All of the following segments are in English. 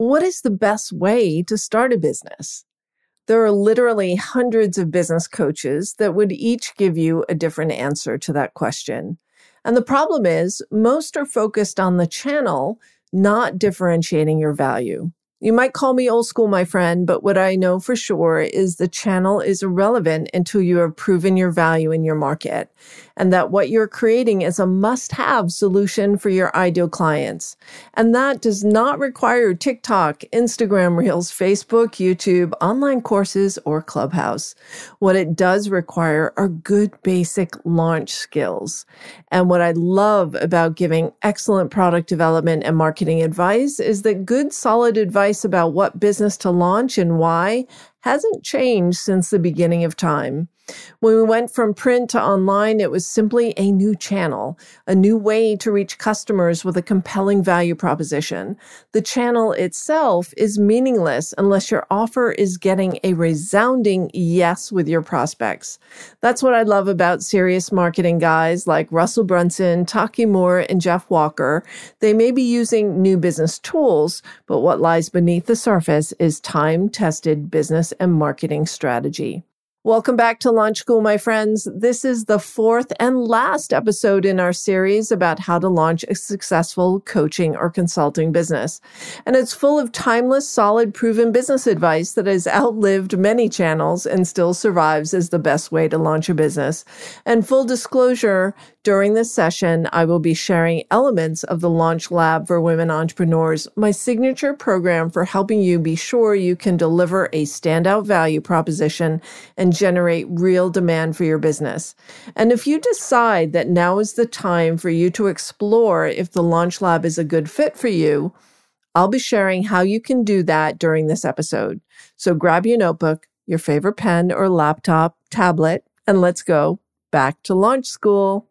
What is the best way to start a business? There are literally hundreds of business coaches that would each give you a different answer to that question. And the problem is, most are focused on the channel, not differentiating your value. You might call me old school, my friend, but what I know for sure is the channel is irrelevant until you have proven your value in your market, and that what you're creating is a must-have solution for your ideal clients. And that does not require TikTok, Instagram Reels, Facebook, YouTube, online courses, or Clubhouse. What it does require are good basic launch skills. And what I love about giving excellent product development and marketing advice is that good, solid advice about what business to launch and why hasn't changed since the beginning of time. When we went from print to online, it was simply a new channel, a new way to reach customers with a compelling value proposition. The channel itself is meaningless unless your offer is getting a resounding yes with your prospects. That's what I love about serious marketing guys like Russell Brunson, Taki Moore, and Jeff Walker. They may be using new business tools, but what lies beneath the surface is time-tested business and marketing strategy. Welcome back to Launch School, my friends. This is the fourth and last episode in our series about how to launch a successful coaching or consulting business. And it's full of timeless, solid, proven business advice that has outlived many channels and still survives as the best way to launch a business. And full disclosure, during this session, I will be sharing elements of the Launch Lab for Women Entrepreneurs, my signature program for helping you be sure you can deliver a standout value proposition and generate real demand for your business. And if you decide that now is the time for you to explore if the Launch Lab is a good fit for you, I'll be sharing how you can do that during this episode. So grab your notebook, your favorite pen or laptop, tablet, and let's go back to Launch School.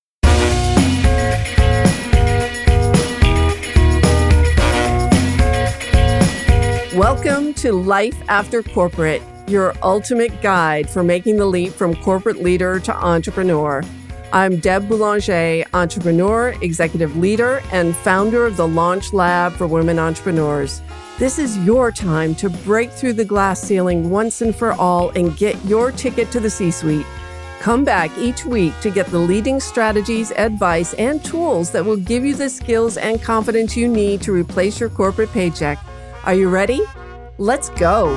Welcome to Life After Corporate, your ultimate guide for making the leap from corporate leader to entrepreneur. I'm Deb Boulanger, entrepreneur, executive leader, and founder of the Launch Lab for Women Entrepreneurs. This is your time to break through the glass ceiling once and for all and get your ticket to the C-suite. Come back each week to get the leading strategies, advice, and tools that will give you the skills and confidence you need to replace your corporate paycheck. Are you ready? Let's go.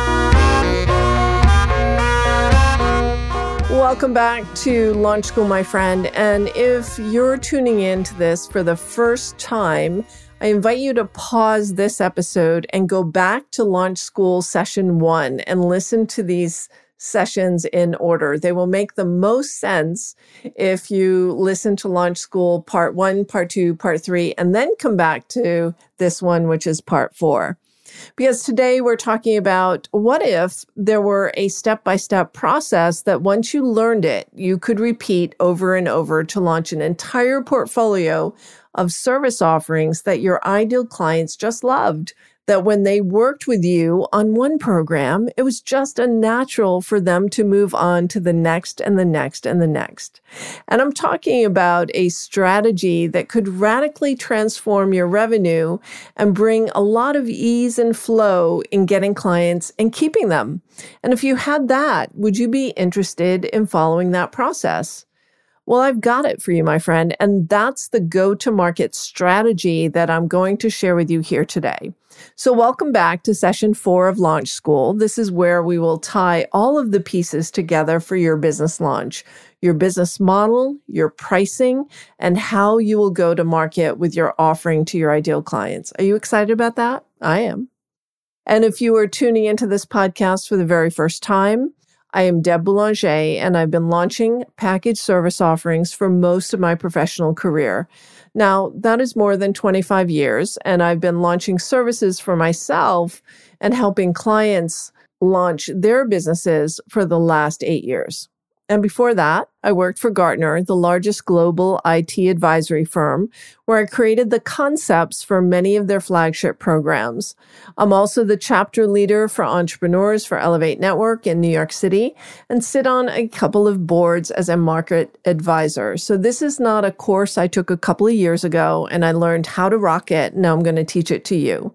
Welcome back to Launch School, my friend. And if you're tuning in to this for the first time, I invite you to pause this episode and go back to Launch School Session 1 and listen to these sessions in order. They will make the most sense if you listen to Launch School Part 1, Part 2, Part 3, and then come back to this one, which is Part 4. Because today we're talking about what if there were a step-by-step process that once you learned it, you could repeat over and over to launch an entire portfolio of service offerings that your ideal clients just loved. That when they worked with you on one program, it was just a natural for them to move on to the next and the next and the next. And I'm talking about a strategy that could radically transform your revenue and bring a lot of ease and flow in getting clients and keeping them. And if you had that, would you be interested in following that process? Well, I've got it for you, my friend, and that's the go-to-market strategy that I'm going to share with you here today. So welcome back to Session 4 of Launch School. This is where we will tie all of the pieces together for your business launch, your business model, your pricing, and how you will go to market with your offering to your ideal clients. Are you excited about that? I am. And if you are tuning into this podcast for the very first time, I am Deb Boulanger, and I've been launching package service offerings for most of my professional career. Now, that is more than 25 years, and I've been launching services for myself and helping clients launch their businesses for the last 8 years. And before that, I worked for Gartner, the largest global IT advisory firm, where I created the concepts for many of their flagship programs. I'm also the chapter leader for entrepreneurs for Elevate Network in New York City and sit on a couple of boards as a market advisor. So this is not a course I took a couple of years ago and I learned how to rock it. Now I'm going to teach it to you.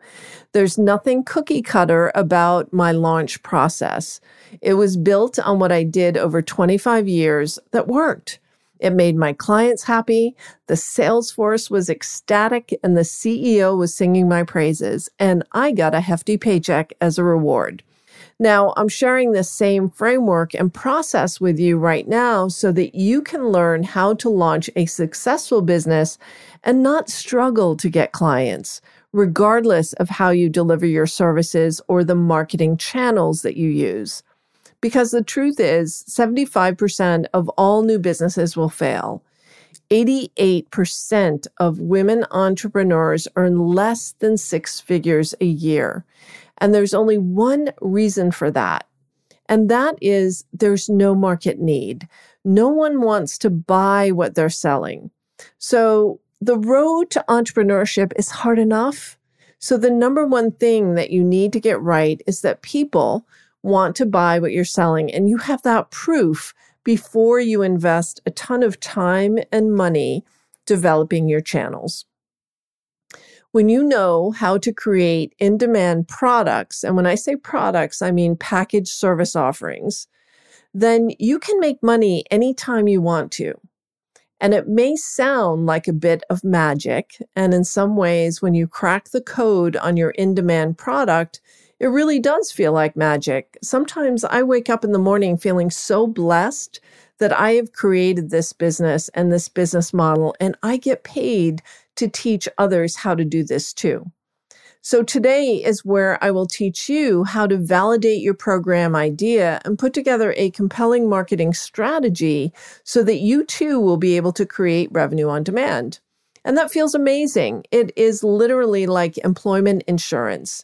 There's nothing cookie cutter about my launch process. It was built on what I did over 25 years that worked. It made my clients happy, the sales force was ecstatic, and the CEO was singing my praises, and I got a hefty paycheck as a reward. Now, I'm sharing this same framework and process with you right now so that you can learn how to launch a successful business and not struggle to get clients, regardless of how you deliver your services or the marketing channels that you use. Because the truth is, 75% of all new businesses will fail. 88% of women entrepreneurs earn less than 6 figures a year. And there's only one reason for that. And that is there's no market need. No one wants to buy what they're selling. So the road to entrepreneurship is hard enough. So the number one thing that you need to get right is that people want to buy what you're selling. And you have that proof before you invest a ton of time and money developing your channels. When you know how to create in-demand products, and when I say products, I mean packaged service offerings, then you can make money anytime you want to. And it may sound like a bit of magic. And in some ways, when you crack the code on your in-demand product, it really does feel like magic. Sometimes I wake up in the morning feeling so blessed that I have created this business and this business model, and I get paid to teach others how to do this too. So today is where I will teach you how to validate your program idea and put together a compelling marketing strategy so that you too will be able to create revenue on demand. And that feels amazing. It is literally like employment insurance.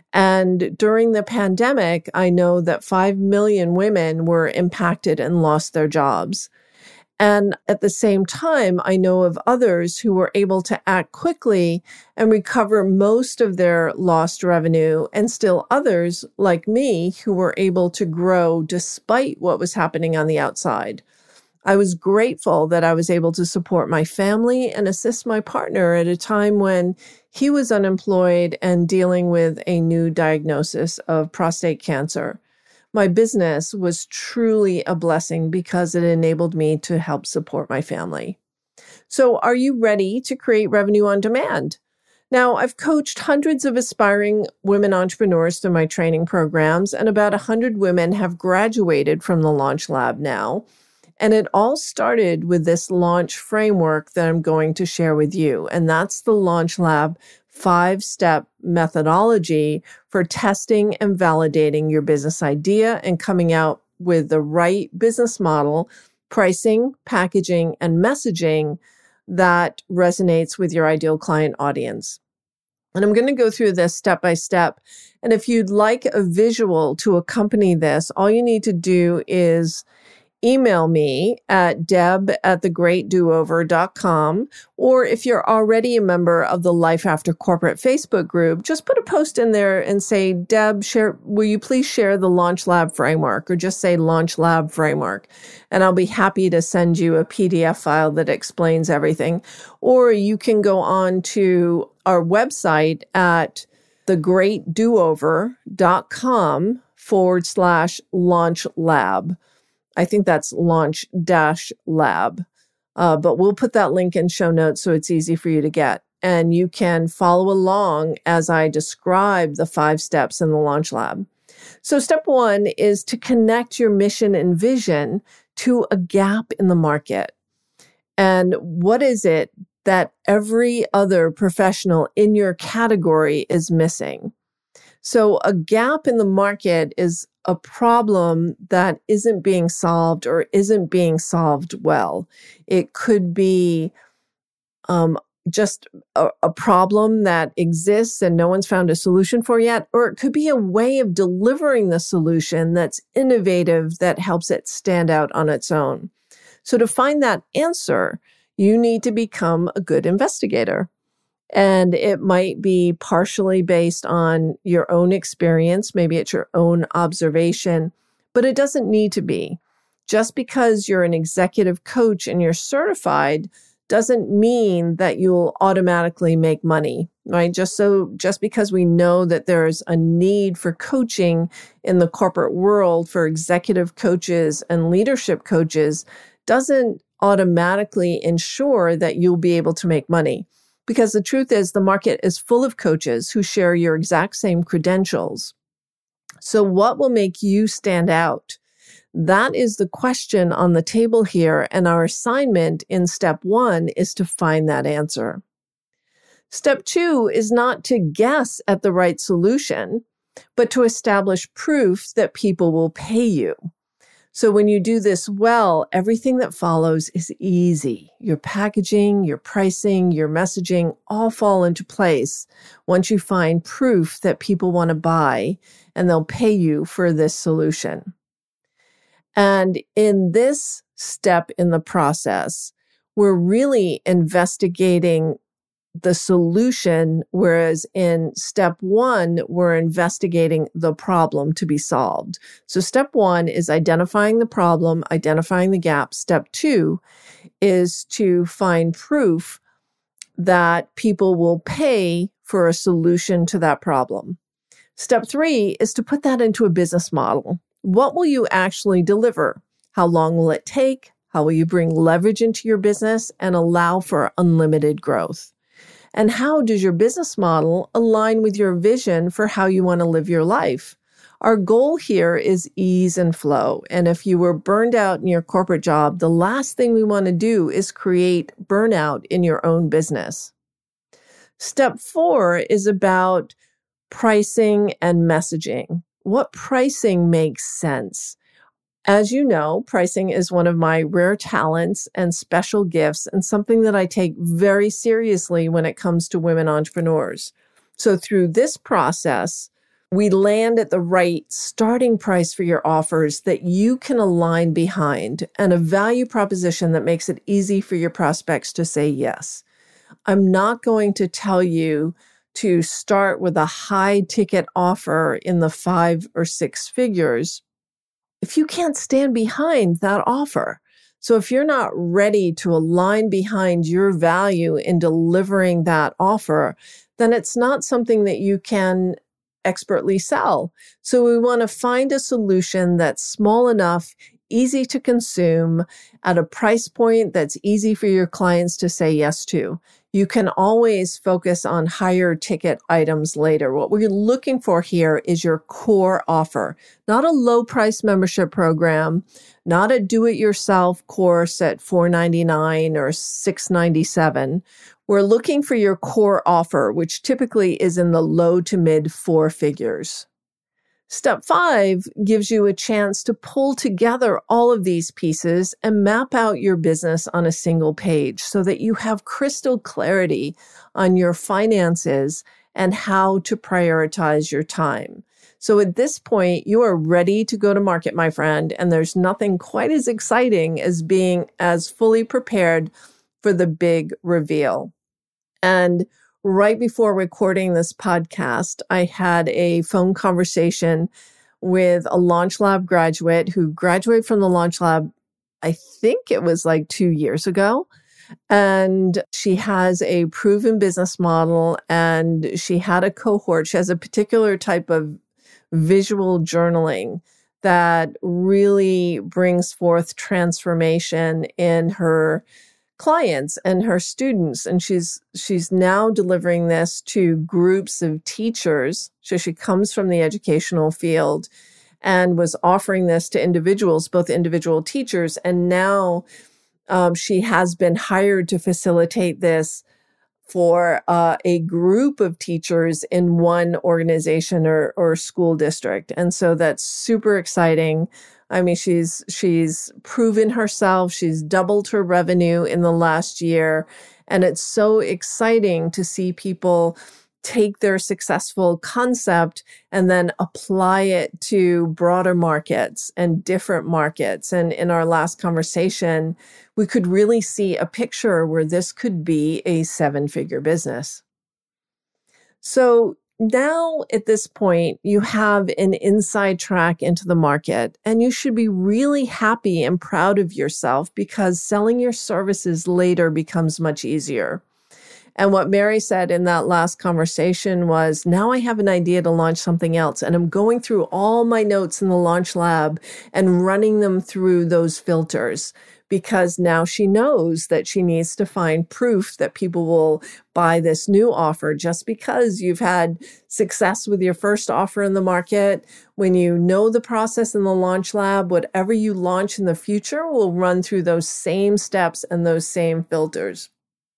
And during the pandemic, I know that 5 million women were impacted and lost their jobs. And at the same time, I know of others who were able to act quickly and recover most of their lost revenue, and still others, like me, who were able to grow despite what was happening on the outside. I was grateful that I was able to support my family and assist my partner at a time when he was unemployed and dealing with a new diagnosis of prostate cancer. My business was truly a blessing because it enabled me to help support my family. So, are you ready to create revenue on demand? Now, I've coached hundreds of aspiring women entrepreneurs through my training programs, and about 100 women have graduated from the Launch Lab now. And it all started with this launch framework that I'm going to share with you. And that's the Launch Lab 5-step methodology for testing and validating your business idea and coming out with the right business model, pricing, packaging, and messaging that resonates with your ideal client audience. And I'm going to go through this step by step. And if you'd like a visual to accompany this, all you need to do is email me at deb@thegreatdoover.com. Or if you're already a member of the Life After Corporate Facebook group, just put a post in there and say, Deb, will you please share the Launch Lab framework, or just say Launch Lab framework. And I'll be happy to send you a PDF file that explains everything. Or you can go on to our website at thegreatdoover.com/launch lab. I think that's launch-lab. But we'll put that link in show notes so it's easy for you to get. And you can follow along as I describe the 5 steps in the Launch Lab. So step 1 is to connect your mission and vision to a gap in the market. And what is it that every other professional in your category is missing? So a gap in the market is a problem that isn't being solved or isn't being solved well. It could be just a problem that exists and no one's found a solution for yet, or it could be a way of delivering the solution that's innovative that helps it stand out on its own. So to find that answer, you need to become a good investigator. And it might be partially based on your own experience. Maybe it's your own observation, but it doesn't need to be. Just because you're an executive coach and you're certified doesn't mean that you'll automatically make money. right? Just because we know that there's a need for coaching in the corporate world for executive coaches and leadership coaches doesn't automatically ensure that you'll be able to make money. Because the truth is, the market is full of coaches who share your exact same credentials. So what will make you stand out? That is the question on the table here, and our assignment in step 1 is to find that answer. Step 2 is not to guess at the right solution, but to establish proof that people will pay you. So when you do this well, everything that follows is easy. Your packaging, your pricing, your messaging all fall into place once you find proof that people want to buy and they'll pay you for this solution. And in this step in the process, we're really investigating the solution, whereas in step 1, we're investigating the problem to be solved. So step 1 is identifying the problem, identifying the gap. Step 2 is to find proof that people will pay for a solution to that problem. Step 3 is to put that into a business model. What will you actually deliver? How long will it take? How will you bring leverage into your business and allow for unlimited growth? And how does your business model align with your vision for how you want to live your life? Our goal here is ease and flow. And if you were burned out in your corporate job, the last thing we want to do is create burnout in your own business. Step 4 is about pricing and messaging. What pricing makes sense? As you know, pricing is one of my rare talents and special gifts, and something that I take very seriously when it comes to women entrepreneurs. So through this process, we land at the right starting price for your offers that you can align behind, and a value proposition that makes it easy for your prospects to say yes. I'm not going to tell you to start with a high ticket offer in the 5 or 6 figures if you can't stand behind that offer. So if you're not ready to align behind your value in delivering that offer, then it's not something that you can expertly sell. So we want to find a solution that's small enough, easy to consume, at a price point that's easy for your clients to say yes to. You can always focus on higher ticket items later. What we're looking for here is your core offer, not a low price membership program, not a do-it-yourself course at $4.99 or $6.97. We're looking for your core offer, which typically is in the low to mid 4 figures. Step 5 gives you a chance to pull together all of these pieces and map out your business on a single page so that you have crystal clarity on your finances and how to prioritize your time. So at this point, you are ready to go to market, my friend, and there's nothing quite as exciting as being as fully prepared for the big reveal. And right before recording this podcast, I had a phone conversation with a Launch Lab graduate who graduated from the Launch Lab, I think it was like 2 years ago. And she has a proven business model, and she had a cohort. She has a particular type of visual journaling that really brings forth transformation in her clients and her students. And she's now delivering this to groups of teachers. So she comes from the educational field and was offering this to individuals, both individual teachers. And now she has been hired to facilitate this for a group of teachers in one organization or school district. And so that's super exciting. I mean, she's proven herself. She's doubled her revenue in the last year. And it's so exciting to see people take their successful concept and then apply it to broader markets and different markets. And in our last conversation, we could really see a picture where this could be a 7-figure business. So now at this point, you have an inside track into the market, and you should be really happy and proud of yourself because selling your services later becomes much easier. And what Mary said in that last conversation was, now I have an idea to launch something else. And I'm going through all my notes in the launch lab and running them through those filters, because now she knows that she needs to find proof that people will buy this new offer. Just because you've had success with your first offer in the market, when you know the process in the launch lab, whatever you launch in the future will run through those same steps and those same filters.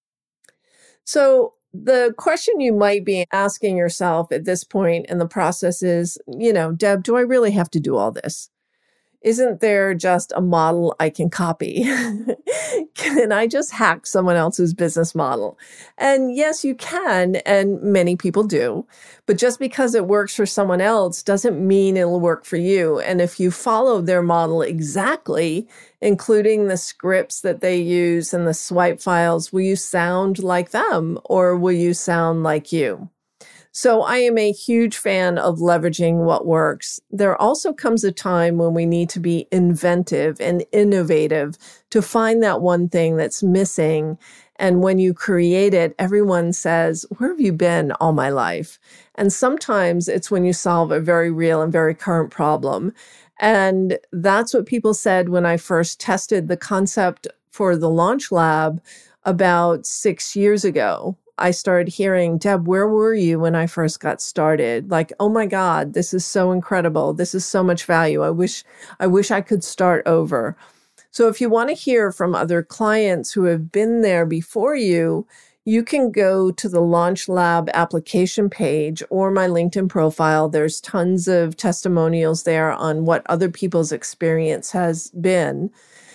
So the question you might be asking yourself at this point in the process is, Deb, do I really have to do all this? Isn't there just a model I can copy? Can I just hack someone else's business model? And yes, you can, and many people do. But just because it works for someone else doesn't mean it'll work for you. And if you follow their model exactly, including the scripts that they use and the swipe files, will you sound like them or will you sound like you? So I am a huge fan of leveraging what works. There also comes a time when we need to be inventive and innovative to find that one thing that's missing. And when you create it, everyone says, where have you been all my life? And sometimes it's when you solve a very real and very current problem. And that's what people said when I first tested the concept for the Launch Lab about 6 years ago. I started hearing, Deb, where were you when I first got started? Like, oh my God, this is so incredible. This is so much value. I wish I could start over. So if you want to hear from other clients who have been there before you, you can go to the Launch Lab application page or my LinkedIn profile. There's tons of testimonials there on what other people's experience has been.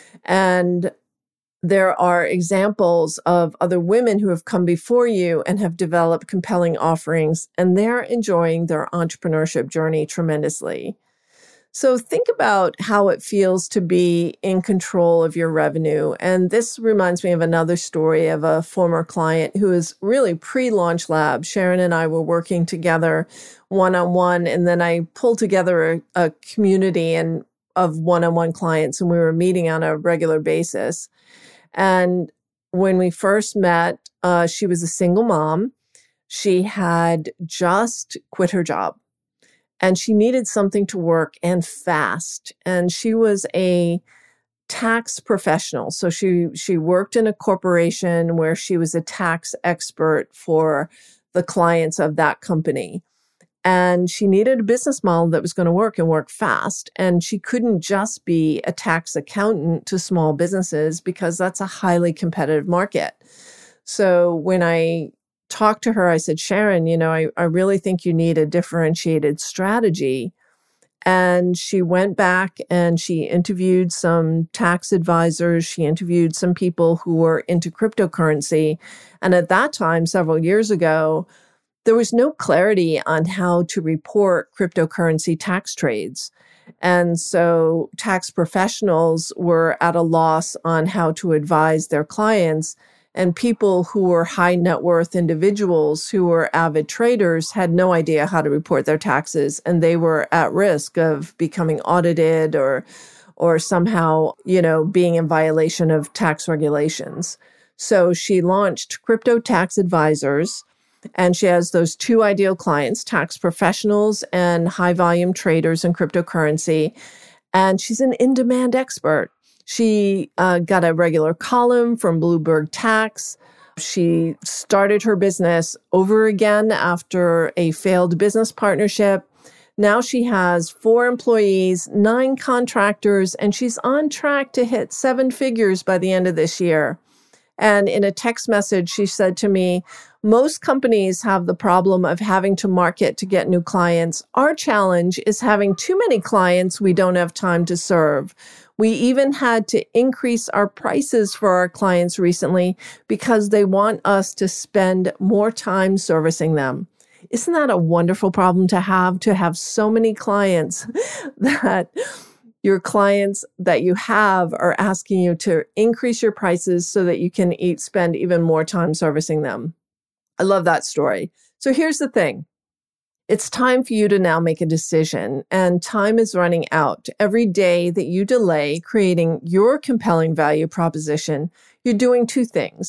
And there are examples of other women who have come before you and have developed compelling offerings, and they're enjoying their entrepreneurship journey tremendously. So think about how it feels to be in control of your revenue. And this reminds me of another story of a former client who is really pre-Launch Lab. Sharon and I were working together one-on-one, and then I pulled together a community of one-on-one clients, and we were meeting on a regular basis. And when we first met, she was a single mom. She had just quit her job and she needed something to work and fast. And she was a tax professional. So she worked in a corporation where she was a tax expert for the clients of that company. And she needed a business model that was going to work and work fast. And she couldn't just be a tax accountant to small businesses because that's a highly competitive market. So when I talked to her, I said, Sharon, I really think you need a differentiated strategy. And she went back and she interviewed some tax advisors. She interviewed some people who were into cryptocurrency. And at that time, several years ago, there was no clarity on how to report cryptocurrency tax trades. And so tax professionals were at a loss on how to advise their clients. And people who were high net worth individuals who were avid traders had no idea how to report their taxes. And they were at risk of becoming audited or somehow, being in violation of tax regulations. So she launched Crypto Tax Advisors. And she has those two ideal clients, tax professionals and high volume traders in cryptocurrency. And she's an in-demand expert. She got a regular column from Bloomberg Tax. She started her business over again after a failed business partnership. Now she has 4 employees, 9 contractors, and she's on track to hit 7 figures by the end of this year. And in a text message, she said to me, most companies have the problem of having to market to get new clients. Our challenge is having too many clients we don't have time to serve. We even had to increase our prices for our clients recently because they want us to spend more time servicing them. Isn't that a wonderful problem to have so many clients that your clients that you have are asking you to increase your prices so that you can spend even more time servicing them? I love that story. So here's the thing. It's time for you to now make a decision, and time is running out. Every day that you delay creating your compelling value proposition, you're doing 2 things.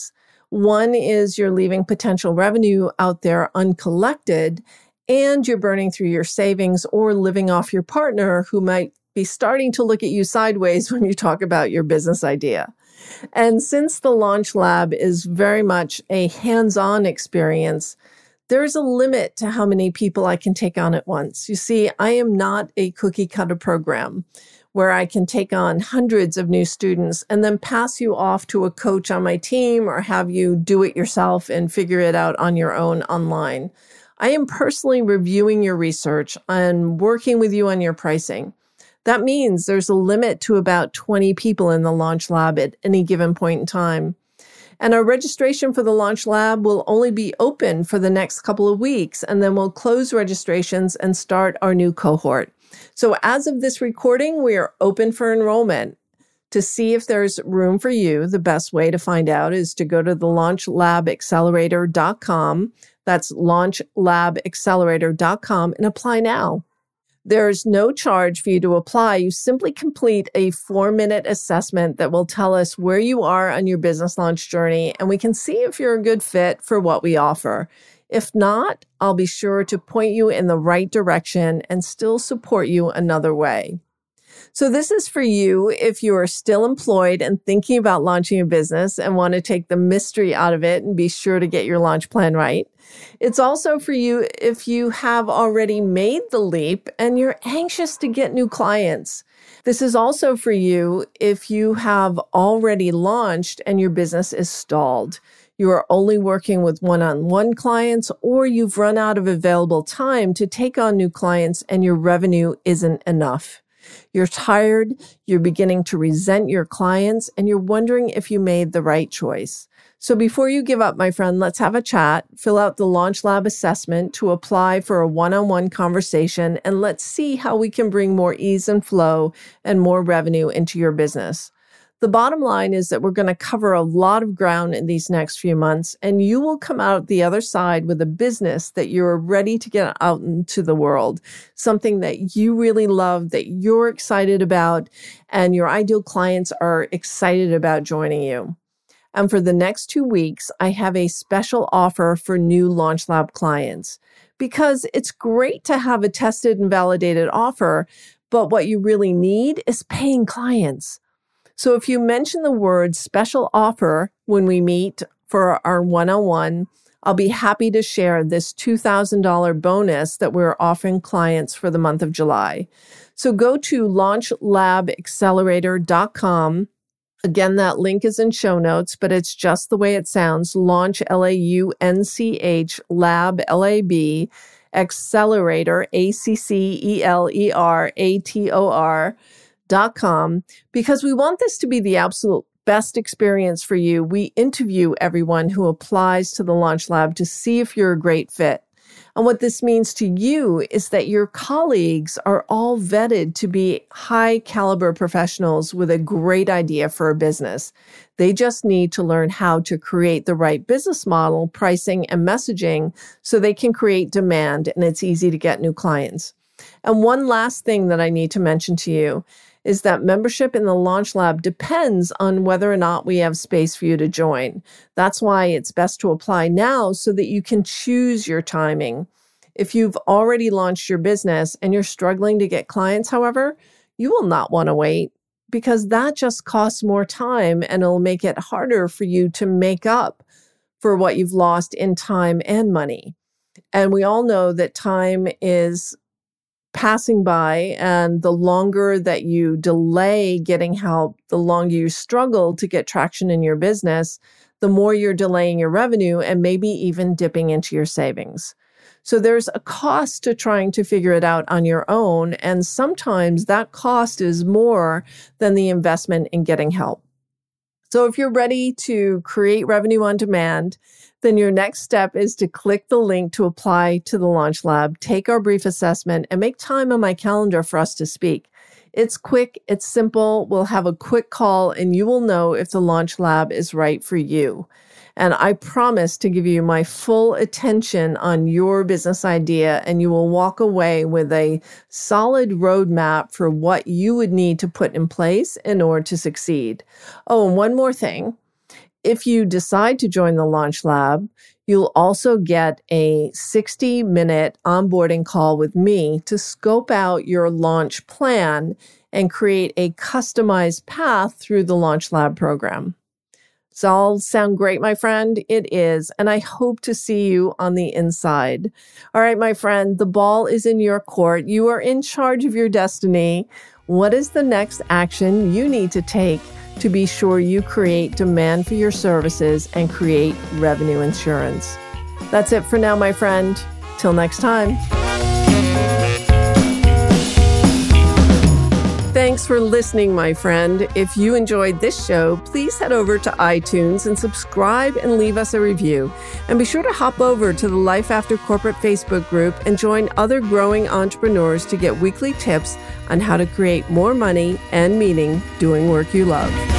One is you're leaving potential revenue out there uncollected, and you're burning through your savings or living off your partner who might be starting to look at you sideways when you talk about your business idea. And since the Launch Lab is very much a hands-on experience, there's a limit to how many people I can take on at once. You see, I am not a cookie cutter program where I can take on hundreds of new students and then pass you off to a coach on my team or have you do it yourself and figure it out on your own online. I am personally reviewing your research and working with you on your pricing. That means there's a limit to about 20 people in the Launch Lab at any given point in time. And our registration for the Launch Lab will only be open for the next couple of weeks, and then we'll close registrations and start our new cohort. So as of this recording, we are open for enrollment. To see if there's room for you, the best way to find out is to go to the launchlabaccelerator.com. That's launchlabaccelerator.com and apply now. There's no charge for you to apply. You simply complete a 4-minute assessment that will tell us where you are on your business launch journey, and we can see if you're a good fit for what we offer. If not, I'll be sure to point you in the right direction and still support you another way. So this is for you if you are still employed and thinking about launching a business and want to take the mystery out of it and be sure to get your launch plan right. It's also for you if you have already made the leap and you're anxious to get new clients. This is also for you if you have already launched and your business is stalled. You are only working with one-on-one clients, or you've run out of available time to take on new clients and your revenue isn't enough. You're tired, you're beginning to resent your clients, and you're wondering if you made the right choice. So before you give up, my friend, let's have a chat, fill out the Launch Lab assessment to apply for a one-on-one conversation, and let's see how we can bring more ease and flow and more revenue into your business. The bottom line is that we're going to cover a lot of ground in these next few months, and you will come out the other side with a business that you're ready to get out into the world, something that you really love, that you're excited about, and your ideal clients are excited about joining you. And for the next 2 weeks, I have a special offer for new Launch Lab clients, because it's great to have a tested and validated offer, but what you really need is paying clients. So if you mention the word special offer when we meet for our one-on-one, I'll be happy to share this $2,000 bonus that we're offering clients for the month of July. So go to launchlabaccelerator.com. Again, that link is in show notes, but it's just the way it sounds. Launch, Launch, Lab, Lab, Accelerator, Accelerator.com, because we want this to be the absolute best experience for you. We interview everyone who applies to the Launch Lab to see if you're a great fit. And what this means to you is that your colleagues are all vetted to be high caliber professionals with a great idea for a business. They just need to learn how to create the right business model, pricing, and messaging so they can create demand, and it's easy to get new clients. And one last thing that I need to mention to you is that membership in the Launch Lab depends on whether or not we have space for you to join. That's why it's best to apply now so that you can choose your timing. If you've already launched your business and you're struggling to get clients, however, you will not want to wait, because that just costs more time and it'll make it harder for you to make up for what you've lost in time and money. And we all know that time is passing by, and the longer that you delay getting help, the longer you struggle to get traction in your business, the more you're delaying your revenue and maybe even dipping into your savings. So there's a cost to trying to figure it out on your own, and sometimes that cost is more than the investment in getting help. So if you're ready to create revenue on demand, then your next step is to click the link to apply to the Launch Lab, take our brief assessment, and make time on my calendar for us to speak. It's quick, it's simple, we'll have a quick call, and you will know if the Launch Lab is right for you. And I promise to give you my full attention on your business idea, and you will walk away with a solid roadmap for what you would need to put in place in order to succeed. Oh, and one more thing. if you decide to join the Launch Lab, you'll also get a 60-minute onboarding call with me to scope out your launch plan and create a customized path through the Launch Lab program. Does all sound great, my friend? It is, and I hope to see you on the inside. All right, my friend, the ball is in your court. You are in charge of your destiny. What is the next action you need to take to be sure you create demand for your services and create revenue insurance? That's it for now, my friend. Till next time. Thanks for listening, my friend. If you enjoyed this show, please head over to iTunes and subscribe and leave us a review. And be sure to hop over to the Life After Corporate Facebook group and join other growing entrepreneurs to get weekly tips on how to create more money and meaning doing work you love.